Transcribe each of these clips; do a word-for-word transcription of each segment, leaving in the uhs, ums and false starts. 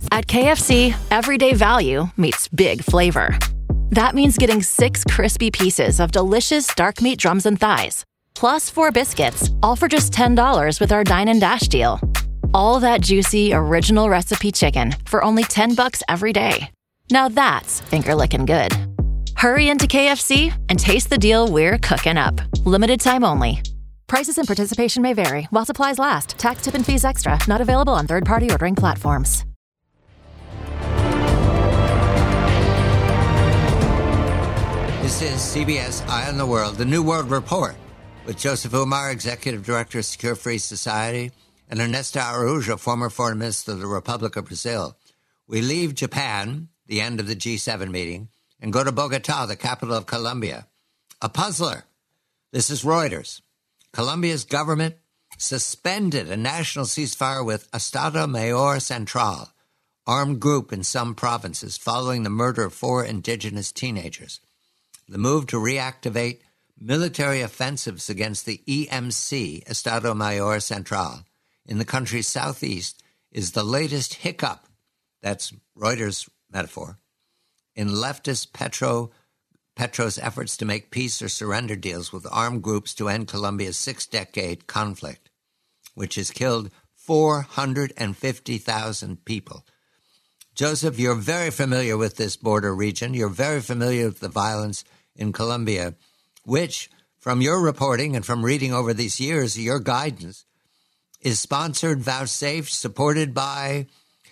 At K F C, everyday value meets big flavor. That means getting six crispy pieces of delicious dark meat drums and thighs, plus four biscuits, all for just ten dollars with our Dine and Dash deal. All that juicy, original recipe chicken for only ten bucks every day. Now that's finger-licking good. Hurry into K F C and taste the deal we're cooking up. Limited time only. Prices and participation may vary while supplies last. Tax, tip, and fees extra. Not available on third-party ordering platforms. This is C B S Eye on the World, the New World Report, with Joseph Umar, Executive Director of Secure Free Society, and Ernesto Araújo, former Foreign Minister of the Republic of Brazil. We leave Japan, the end of the G seven meeting, and go to Bogota, the capital of Colombia. A puzzler. This is Reuters. Colombia's government suspended a national ceasefire with Estado Mayor Central, armed group in some provinces, following the murder of four indigenous teenagers. The move to reactivate military offensives against the E M C, Estado Mayor Central, in the country's southeast is the latest hiccup, that's Reuters' metaphor, in leftist Petro Petro's efforts to make peace or surrender deals with armed groups to end Colombia's six-decade conflict, which has killed four hundred fifty thousand people. Joseph, you're very familiar with this border region. You're very familiar with the violence in Colombia, which, from your reporting and from reading over these years, your guidance, is sponsored, vouchsafed, supported by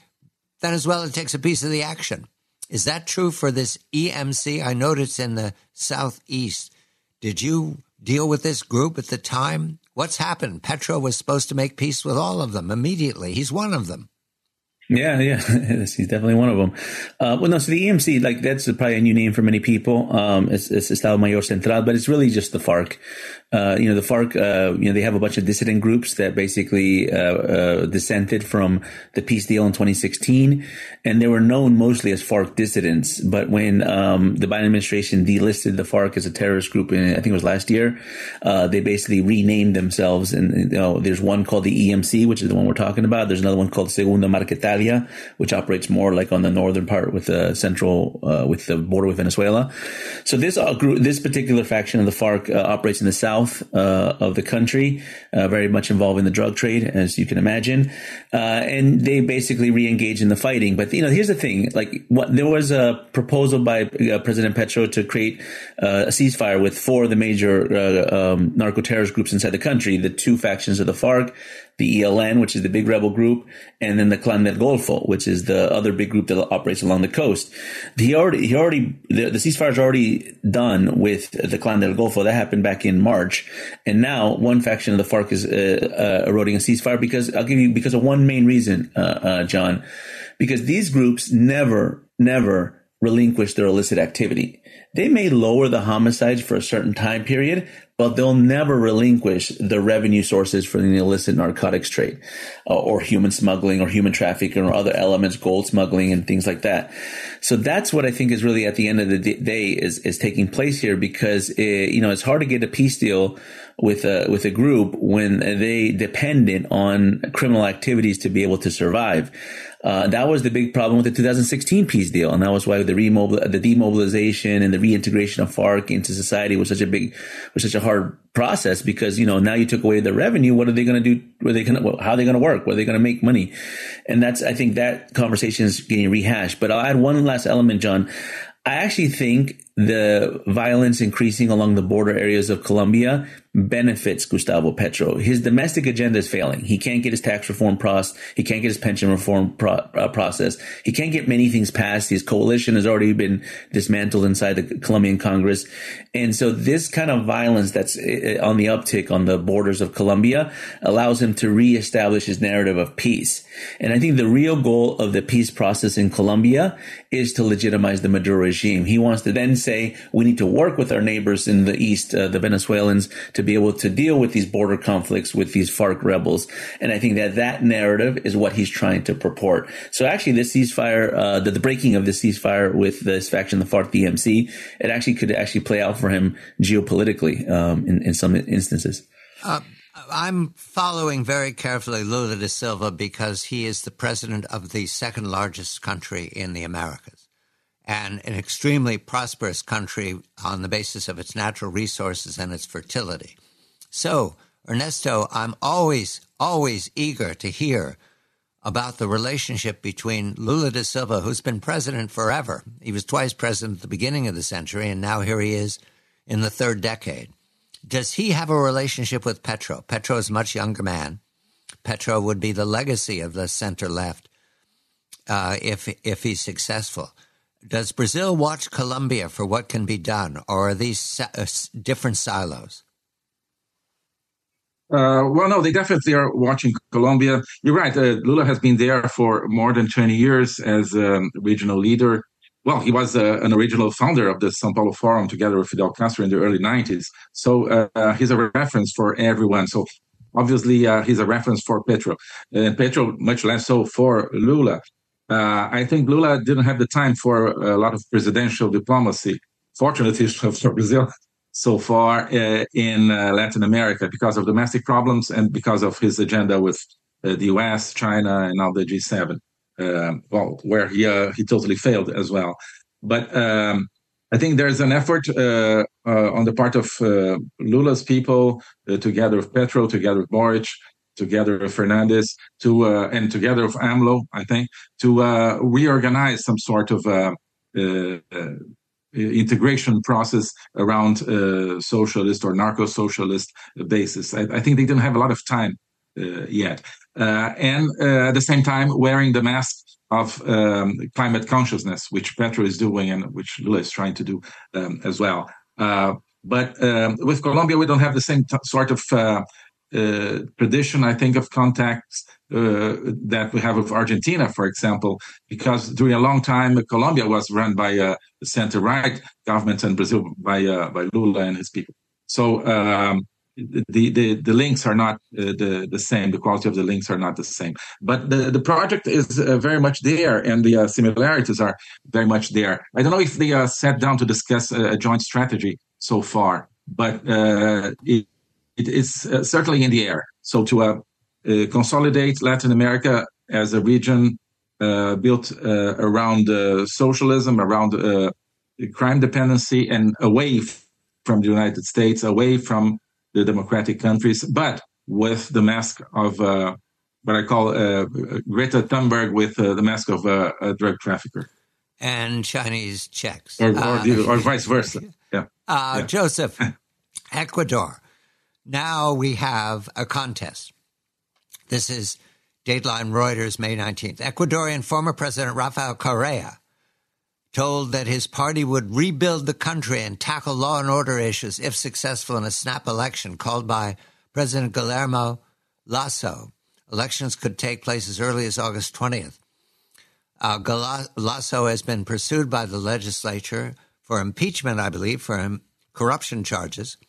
Venezuela takes a piece of the action. Is that true for this E M C? I know it's in the southeast. Did you deal with this group at the time? What's happened? Petro was supposed to make peace with all of them immediately. He's one of them. Yeah, yeah, he's definitely one of them. Uh, well, no, so the E M C, like, that's probably a new name for many people. Um, it's, it's Estado Mayor Central, but it's really just the FARC. Uh, you know, the FARC, uh, you know, they have a bunch of dissident groups that basically, uh, uh, dissented from the peace deal in twenty sixteen. And they were known mostly as FARC dissidents. But when, um, the Biden administration delisted the FARC as a terrorist group in, I think it was last year, uh, they basically renamed themselves. And, you know, there's one called the E M C, which is the one we're talking about. There's another one called Segunda Marquetalia, which operates more like on the northern part with the central, uh, with the border with Venezuela. So this uh, group, this particular faction of the FARC uh, operates in the south uh, of the country, uh, very much involved in the drug trade, as you can imagine. Uh, and they basically re-engage in the fighting. But, you know, here's the thing, like, what, there was a proposal by uh, President Petro to create uh, a ceasefire with four of the major uh, um, narco-terrorist groups inside the country, the two factions of the FARC, the E L N, which is the big rebel group, and then the Clan del Golfo, which is the other big group that operates along the coast. He already, he already, the, the ceasefire is already done with the Clan del Golfo. That happened back in March. And now one faction of the FARC is uh, uh, eroding a ceasefire because, I'll give you, because of one main reason, uh, uh, John, because these groups never, never relinquish their illicit activity. They may lower the homicides for a certain time period, but they'll never relinquish the revenue sources for the illicit narcotics trade, uh, or human smuggling or human trafficking or other elements, gold smuggling and things like that. So that's what I think is really at the end of the day is, is taking place here, because, it, you know, it's hard to get a peace deal with a, with a group when they dependent on criminal activities to be able to survive. Uh, that was the big problem with the two thousand sixteen peace deal. And that was why the remobil- the demobilization and the reintegration of FARC into society was such a big, was such a hard process, because, you know, now you took away the revenue. What are they going to do? What are they going to, how are they going to work? Where are they going to make money? And that's, I think that conversation is getting rehashed. But I'll add one last element, John. I actually think the violence increasing along the border areas of Colombia benefits Gustavo Petro. His domestic agenda is failing. He can't get his tax reform process. He can't get his pension reform pro- uh, process. He can't get many things passed. His coalition has already been dismantled inside the Colombian Congress. And so this kind of violence that's on the uptick on the borders of Colombia allows him to reestablish his narrative of peace. And I think the real goal of the peace process in Colombia is to legitimize the Maduro regime. He wants to then say, we need to work with our neighbors in the east, uh, the Venezuelans, to be able to deal with these border conflicts with these FARC rebels. And I think that that narrative is what he's trying to purport. So actually this ceasefire, uh, the, the breaking of the ceasefire with this faction, the FARC, the E M C, it actually could actually play out for him geopolitically, um, in, in some instances. Uh, I'm following very carefully Lula da Silva because he is the president of the second largest country in the Americas and an extremely prosperous country on the basis of its natural resources and its fertility. So, Ernesto, I'm always, always eager to hear about the relationship between Lula da Silva, who's been president forever. He was twice president at the beginning of the century, and now here he is in the third decade. Does he have a relationship with Petro? Petro is a much younger man. Petro would be the legacy of the center-left uh, if if he's successful. Does Brazil watch Colombia for what can be done, or are these uh, different silos? Uh, well, no, they definitely are watching Colombia. You're right. Uh, Lula has been there for more than twenty years as a regional leader. Well, he was uh, an original founder of the São Paulo Forum together with Fidel Castro in the early nineties. So uh, he's a reference for everyone. So obviously uh, he's a reference for Petro. And Petro, much less so for Lula. Uh, I think Lula didn't have the time for a lot of presidential diplomacy, fortunately for Brazil, so far uh, in uh, Latin America because of domestic problems and because of his agenda with uh, the U S, China, and now the G seven. Uh, well, where he uh, he totally failed as well. But um, I think there's an effort uh, uh, on the part of uh, Lula's people, uh, together with Petro, together with Boric, together with Fernandez, to uh, and together with AMLO, I think, to uh, reorganize some sort of uh, uh, uh, integration process around uh, socialist or narco-socialist basis. I, I think they didn't have a lot of time uh, yet. Uh, and uh, at the same time, wearing the mask of um, climate consciousness, which Petro is doing and which Lula is trying to do um, as well. Uh, but um, with Colombia, we don't have the same t- sort of uh, uh, tradition, I think, of contacts uh, that we have with Argentina, for example, because during a long time, Colombia was run by a center-right government and Brazil by uh, by Lula and his people. So um, The, the the links are not uh, the the same. The quality of the links are not the same. But the, the project is uh, very much there, and the uh, similarities are very much there. I don't know if they uh, sat down to discuss a, a joint strategy so far, but uh, it, it is uh, certainly in the air. So to uh, uh, consolidate Latin America as a region uh, built uh, around uh, socialism, around uh, crime dependency, and away from the United States, away from the democratic countries, but with the mask of uh, what I call uh, Greta Thunberg with uh, the mask of uh, a drug trafficker. And Chinese checks. Or, or, uh, the, or vice versa. Yeah. Uh, yeah. Joseph, Ecuador. Now we have a contest. This is Dateline Reuters, May nineteenth. Ecuadorian former President Rafael Correa told that his party would rebuild the country and tackle law and order issues if successful in a snap election called by President Guillermo Lasso. Elections could take place as early as August twentieth. Uh, Lasso has been pursued by the legislature for impeachment, I believe, for um, corruption charges.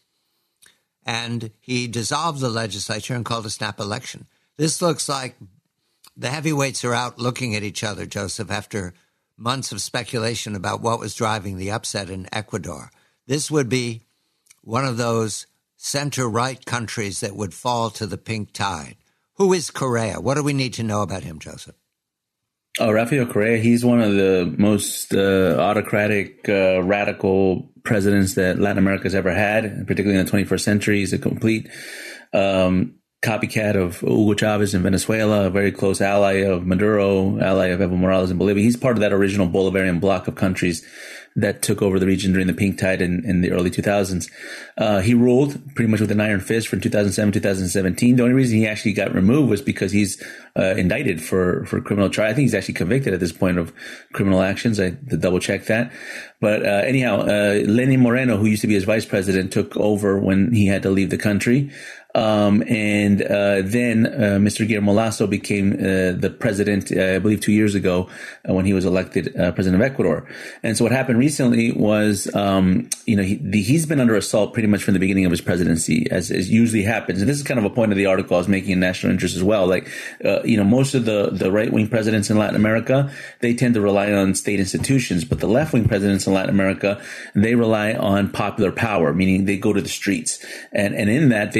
And he dissolved the legislature and called a snap election. This looks like the heavyweights are out looking at each other, Joseph, after months of speculation about what was driving the upset in Ecuador. This would be one of those center-right countries that would fall to the pink tide. Who is Correa? What do we need to know about him, Joseph? Oh, Rafael Correa, he's one of the most uh, autocratic, uh, radical presidents that Latin America has ever had, particularly in the twenty-first century. He's a complete um copycat of Hugo Chavez in Venezuela, a very close ally of Maduro, ally of Evo Morales in Bolivia. He's part of that original Bolivarian bloc of countries that took over the region during the pink tide in, in the early two thousands. Uh, he ruled pretty much with an iron fist from two thousand seven, two thousand seventeen. The only reason he actually got removed was because he's uh, indicted for, for criminal trial. I think he's actually convicted at this point of criminal actions. I had to double check that. But uh, anyhow, uh, Lenin Moreno, who used to be his vice president, took over when he had to leave the country. Um, and, uh, then, uh, Mister Guillermo Lasso became, uh, the president, uh, I believe two years ago, uh, when he was elected, uh, president of Ecuador. And so what happened recently was, um, you know, he, the, he's been under assault pretty much from the beginning of his presidency, as, as usually happens. And this is kind of a point of the article I was making in National Interest as well. Like, uh, you know, most of the, the right-wing presidents in Latin America, they tend to rely on state institutions, but the left-wing presidents in Latin America, they rely on popular power, meaning they go to the streets. And, and in that, they've always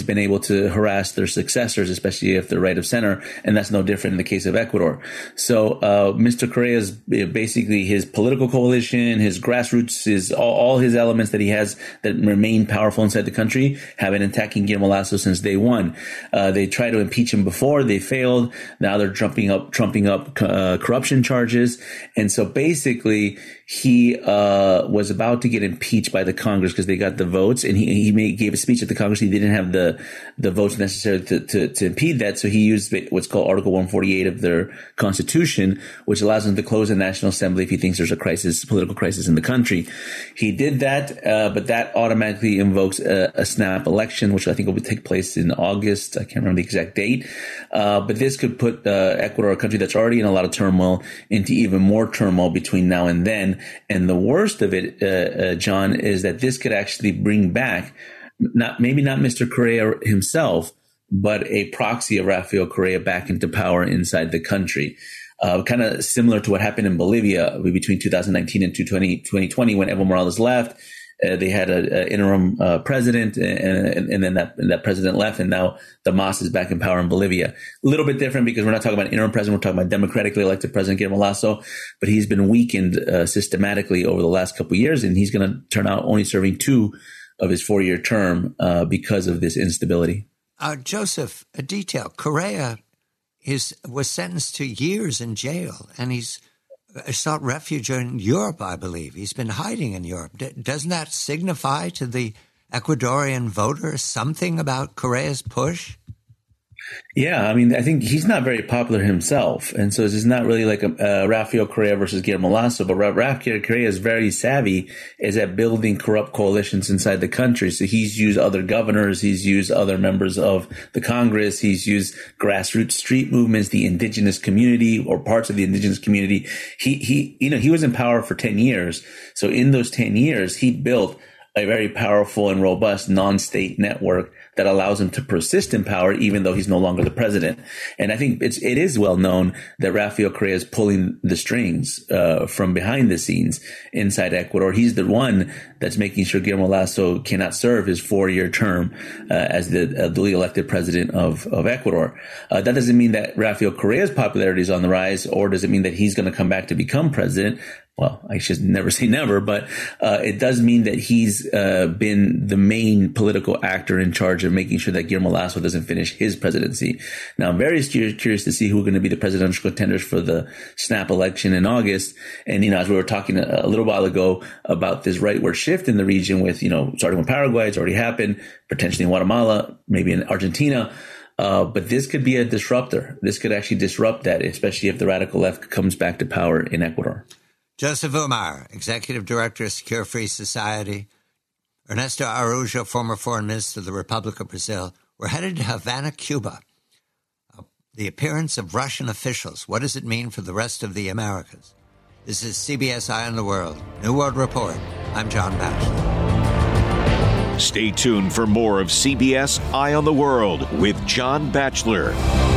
always been able to harass their successors, especially if they're right of center. And that's no different in the case of Ecuador. So uh, Mister Correa's basically his political coalition, his grassroots, his all, all his elements that he has that remain powerful inside the country have been attacking Guillermo Lasso since day one. Uh, they tried to impeach him before. They failed. Now they're trumping up, trumping up uh, corruption charges. And so basically he uh, was about to get impeached by the Congress because they got the votes, and he, he made, gave a speech at the Congress. He didn't have the, the votes necessary to, to, to impede that. So he used what's called Article one forty-eight of their constitution, which allows him to close the National Assembly if he thinks there's a crisis, political crisis in the country. He did that, uh, but that automatically invokes a, a snap election, which I think will take place in August. I can't remember the exact date. Uh, but this could put uh, Ecuador, a country that's already in a lot of turmoil, into even more turmoil between now and then. And the worst of it, uh, uh, John, is that this could actually bring back, not maybe not Mister Correa himself, but a proxy of Rafael Correa back into power inside the country. Uh, kind of similar to what happened in Bolivia between two thousand nineteen and twenty twenty when Evo Morales left. Uh, they had an interim uh, president, and, and, and then that and that president left, and now the M A S is back in power in Bolivia. A little bit different because we're not talking about interim president, we're talking about democratically elected President Guillermo Lasso, but he's been weakened uh, systematically over the last couple of years, and he's going to turn out only serving two of his four-year term uh, because of this instability. Uh, Joseph, a detail. Correa is was sentenced to years in jail, and he's sought refuge in Europe, I believe. He's been hiding in Europe. D- doesn't that signify to the Ecuadorian voter something about Correa's push? Yeah, I mean, I think he's not very popular himself. And so it's not really like a, uh, Rafael Correa versus Guillermo Lasso, but Rafael Correa is very savvy is at building corrupt coalitions inside the country. So he's used other governors, he's used other members of the Congress, he's used grassroots street movements, the indigenous community or parts of the indigenous community. He, he, you know, he was in power for ten years. So in those ten years, he built a very powerful and robust non-state network that allows him to persist in power, even though he's no longer the president. And I think it's, it is well known that Rafael Correa is pulling the strings, uh, from behind the scenes inside Ecuador. He's the one that's making sure Guillermo Lasso cannot serve his four-year term, uh, as the uh, duly elected president of, of Ecuador. Uh, that doesn't mean that Rafael Correa's popularity is on the rise, or does it mean that he's going to come back to become president? Well, I should never say never, but uh, it does mean that he's uh, been the main political actor in charge of making sure that Guillermo Lasso doesn't finish his presidency. Now, I'm very curious to see who are going to be the presidential contenders for the snap election in August. And, you know, as we were talking a, a little while ago about this rightward shift in the region with, you know, starting with Paraguay, it's already happened, potentially in Guatemala, maybe in Argentina. Uh, but this could be a disruptor. This could actually disrupt that, especially if the radical left comes back to power in Ecuador. Joseph Umar, Executive Director of Secure Free Society. Ernesto Araújo, former Foreign Minister of the Republic of Brazil. We're headed to Havana, Cuba. Uh, the appearance of Russian officials. What does it mean for the rest of the Americas? This is C B S Eye on the World, New World Report. I'm John Batchelor. Stay tuned for more of C B S Eye on the World with John Batchelor.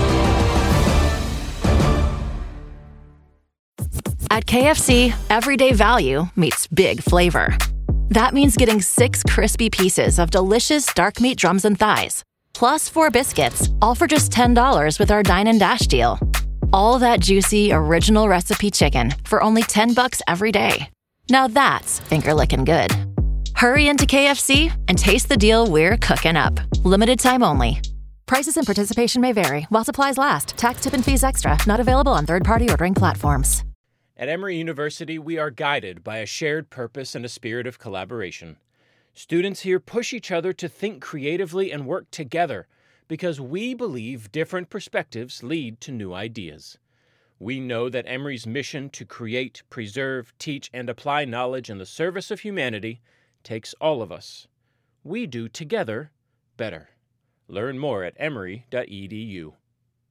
At K F C, everyday value meets big flavor. That means getting six crispy pieces of delicious dark meat drums and thighs, plus four biscuits, all for just ten dollars with our Dine and Dash deal. All that juicy, original recipe chicken for only ten bucks every day. Now that's finger-licking good. Hurry into K F C and taste the deal we're cooking up. Limited time only. Prices and participation may vary while supplies last. Tax, tip, and fees extra. Not available on third-party ordering platforms. At Emory University, we are guided by a shared purpose and a spirit of collaboration. Students here push each other to think creatively and work together because we believe different perspectives lead to new ideas. We know that Emory's mission to create, preserve, teach, and apply knowledge in the service of humanity takes all of us. We do together better. Learn more at emory dot e d u.